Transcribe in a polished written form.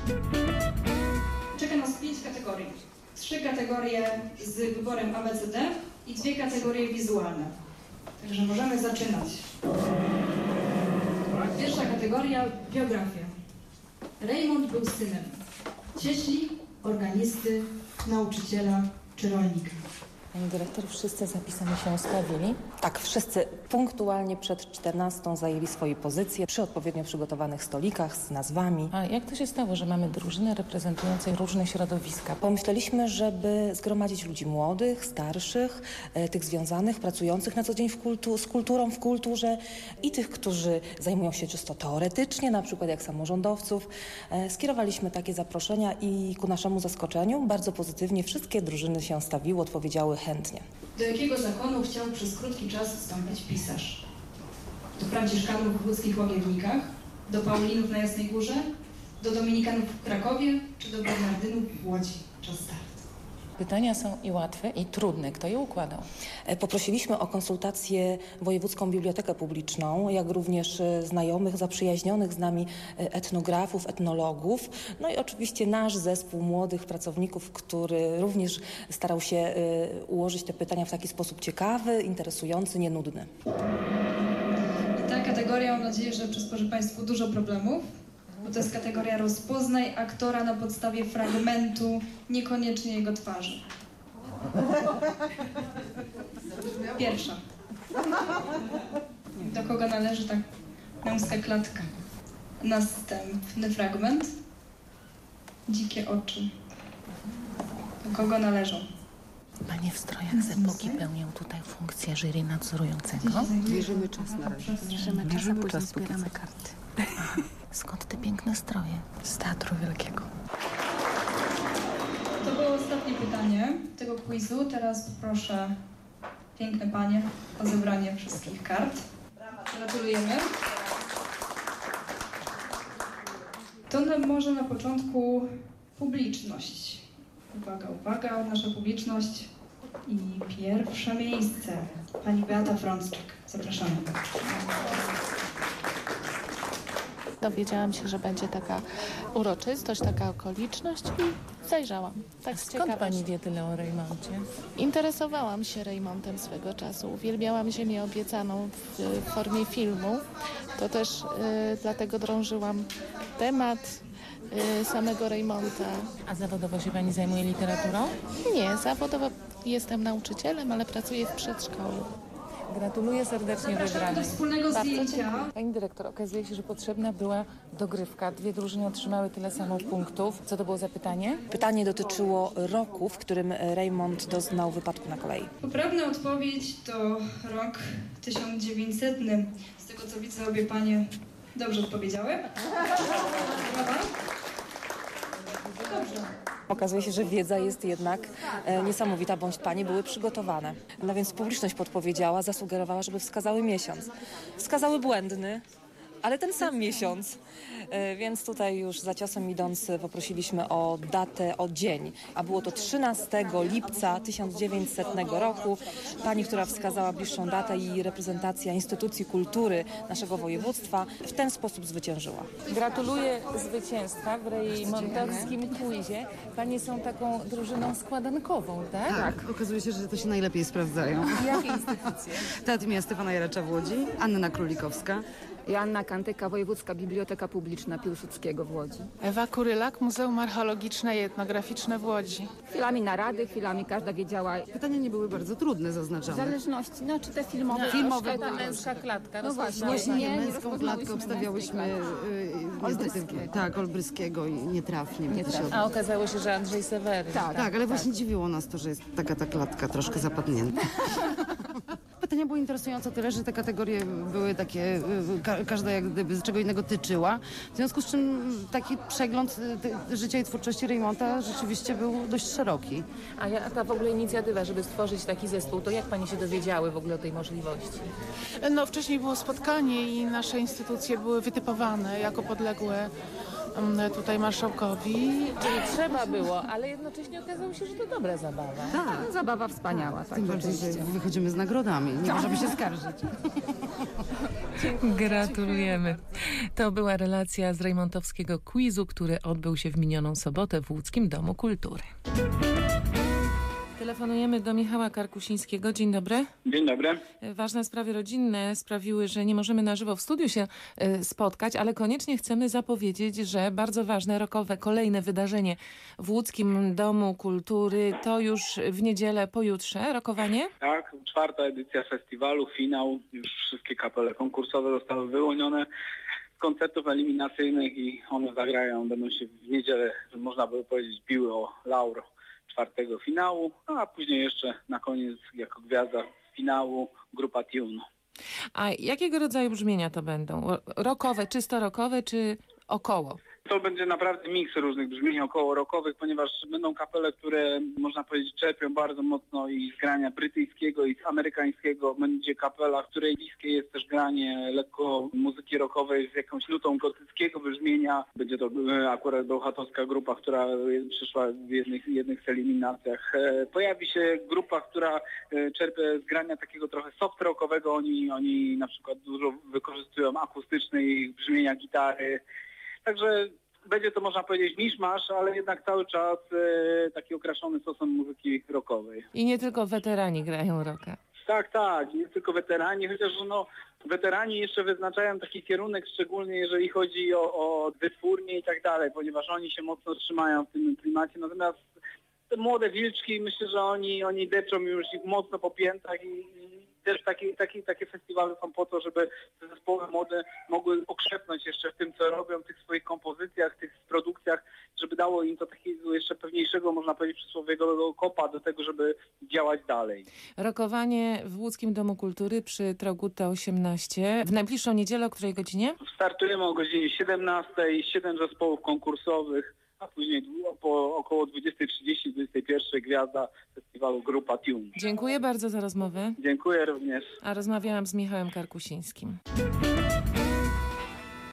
Czeka nas 5 kategorii. 3 kategorie z wyborem ABCD i 2 kategorie wizualne. Także możemy zaczynać. Pierwsza kategoria – biografia. Rejmont był synem cieśli, organisty, nauczyciela czy rolnika. Pani dyrektor, wszyscy zapisani się ustawili? Tak, wszyscy punktualnie przed 14 zajęli swoje pozycje przy odpowiednio przygotowanych stolikach z nazwami. A jak to się stało, że mamy drużynę reprezentującą różne środowiska? Pomyśleliśmy, żeby zgromadzić ludzi młodych, starszych, tych związanych, pracujących na co dzień z kulturą, w kulturze i tych, którzy zajmują się czysto teoretycznie, na przykład jak samorządowców. Skierowaliśmy takie zaproszenia i ku naszemu zaskoczeniu bardzo pozytywnie wszystkie drużyny się stawiły, odpowiedziały chętnie. Do jakiego zakonu chciał przez krótki czas wstąpić pisarz? Do Franciszkanów w łódzkich Łagiewnikach? Do Paulinów na Jasnej Górze? Do Dominikanów w Krakowie? Czy do Bernardynów w Łodzi? Czas start. Pytania są i łatwe, i trudne. Kto je układał? Poprosiliśmy o konsultację Wojewódzką Bibliotekę Publiczną, jak również znajomych, zaprzyjaźnionych z nami etnografów, etnologów. No i oczywiście nasz zespół młodych pracowników, który również starał się ułożyć te pytania w taki sposób ciekawy, interesujący, nienudny. I ta kategoria, mam nadzieję, że przysporzy Państwu dużo problemów, bo to jest kategoria rozpoznaj aktora na podstawie fragmentu, niekoniecznie jego twarzy. Pierwsza. Do kogo należy ta męska klatka? Następny fragment. Dzikie oczy. Do kogo należą? Panie w strojach z epoki pełnią tutaj funkcję jury nadzorującego. Mierzymy czas na razie. Mierzymy czas, a później zbieramy karty. Skąd te piękne stroje? Z Teatru Wielkiego. To było ostatnie pytanie tego quizu. Teraz poproszę piękne panie o zebranie wszystkich kart. Gratulujemy. To może na początku publiczność. Uwaga, uwaga, nasza publiczność. I pierwsze miejsce. Pani Beata Frączek. Zapraszamy. Dowiedziałam się, że będzie taka uroczystość, taka okoliczność i zajrzałam. Tak z ciekawości. Skąd pani wie tyle o Rejmoncie? Interesowałam się Rejmontem swego czasu. Uwielbiałam Ziemię Obiecaną w formie filmu. To też dlatego drążyłam temat samego Rejmonta. A zawodowo się pani zajmuje literaturą? Nie, zawodowo jestem nauczycielem, ale pracuję w przedszkolu. Gratuluję serdecznie Zapraszamy do wygranej. wspólnego zdjęcia. Pani dyrektor, okazuje się, że potrzebna była dogrywka. 2 drużyny otrzymały tyle samo punktów. Co to było za pytanie? Pytanie dotyczyło roku, w którym Rejmont doznał wypadku na kolei. Poprawna odpowiedź to rok 1900. Z tego co widzę, obie panie dobrze odpowiedziały. Brawa. Dobrze. Okazuje się, że wiedza jest jednak niesamowita, bądź panie były przygotowane. No więc publiczność podpowiedziała, zasugerowała, żeby wskazały miesiąc. Wskazały błędny, ale ten sam miesiąc. Więc tutaj już za ciosem idąc poprosiliśmy o datę, o dzień. A było to 13 lipca 1900 roku. Pani, która wskazała bliższą datę i reprezentacja instytucji kultury naszego województwa w ten sposób zwyciężyła. Gratuluję zwycięstwa w rejmontowskim quizie. Panie są taką drużyną składankową, tak? Tak, okazuje się, że to się najlepiej sprawdzają. Jakie instytucje? Teatr imienia Stefana Jaracza w Łodzi, Anna Królikowska. Joanna Kantyka, Wojewódzka Biblioteka Publiczna Piłsudskiego w Łodzi. Ewa Kurylak, Muzeum Archeologiczne i Etnograficzne w Łodzi. Chwilami narady, chwilami każda wiedziała. Pytania nie były bardzo trudne W zaznaczone. zależności, no czy te filmowe. Filmowe troszkę, były Męska klatka. No właśnie, Właśnie nie męską rozpoznałyśmy klatkę obstawiałyśmy niestety, tak, Olbryskiego i nietrafnie. A okazało się, że Andrzej Seweryn. Tak, ale właśnie dziwiło nas to, że jest taka ta klatka troszkę zapadnięta. Pytania były interesujące tyle, że te kategorie były takie, każda jak gdyby z czego innego tyczyła. W związku z czym taki przegląd życia i twórczości Rejmonta rzeczywiście był dość szeroki. A jaka w ogóle inicjatywa, żeby stworzyć taki zespół, to jak pani się dowiedziały w ogóle o tej możliwości? No wcześniej było spotkanie i nasze instytucje były wytypowane jako podległe tutaj marszałkowi. Czyli trzeba było, ale jednocześnie okazało się, że to dobra zabawa. Tak, zabawa wspaniała. Tak, Tym bardziej, że rzeczywiście. wychodzimy z nagrodami. Nie możemy się skarżyć. Gratulujemy. To była relacja z rejmontowskiego quizu, który odbył się w minioną sobotę w Łódzkim Domu Kultury. Telefonujemy do Michała Karkusińskiego. Dzień dobry. Dzień dobry. Ważne sprawy rodzinne sprawiły, że nie możemy na żywo w studiu się spotkać, ale koniecznie chcemy zapowiedzieć, że bardzo ważne rokowe kolejne wydarzenie w Łódzkim Domu Kultury to już w niedzielę pojutrze rokowanie. Tak, 4. edycja festiwalu, finał. Już wszystkie kapele konkursowe zostały wyłonione z koncertów eliminacyjnych i one zagrają, będą się w niedzielę, można by powiedzieć, biły o laur 4. finału, a później jeszcze na koniec jako gwiazda finału grupa Tune. A jakiego rodzaju brzmienia to będą? Rokowe, czysto rokowe czy około? To będzie naprawdę miks różnych brzmień około rockowych, ponieważ będą kapele, które można powiedzieć czerpią bardzo mocno i z grania brytyjskiego i z amerykańskiego. Będzie kapela, której bliskie jest też granie lekko muzyki rockowej z jakąś nutą gotyckiego brzmienia. Będzie to akurat bełchatowska grupa, która przyszła w jednych z eliminacjach. Pojawi się grupa, która czerpie z grania takiego trochę soft rockowego. Oni na przykład dużo wykorzystują akustycznej brzmienia gitary. Także będzie to, można powiedzieć, miszmasz, ale jednak cały czas taki okraszony sosem muzyki rockowej. I nie tylko weterani grają rocka. Tak, nie tylko weterani, chociaż weterani jeszcze wyznaczają taki kierunek, szczególnie jeżeli chodzi o wytwórnie i tak dalej, ponieważ oni się mocno trzymają w tym klimacie, natomiast te młode wilczki, myślę, że oni depczą już ich mocno po piętach i też takie festiwale są po to, żeby te zespoły młode mogły okrzepnąć jeszcze w tym, co robią, w tych swoich kompozycjach, tych produkcjach, żeby dało im to takiego jeszcze pewniejszego, można powiedzieć, przysłowiowego kopa do tego, żeby działać dalej. Rokowanie w Łódzkim Domu Kultury przy Traugutta 18. W najbliższą niedzielę o której godzinie? Startujemy o godzinie 17, 7 zespołów konkursowych, a później po około 20:30-21 gwiazda festiwalu grupa Tune. Dziękuję bardzo za rozmowę. Dziękuję również. A rozmawiałam z Michałem Karkusińskim.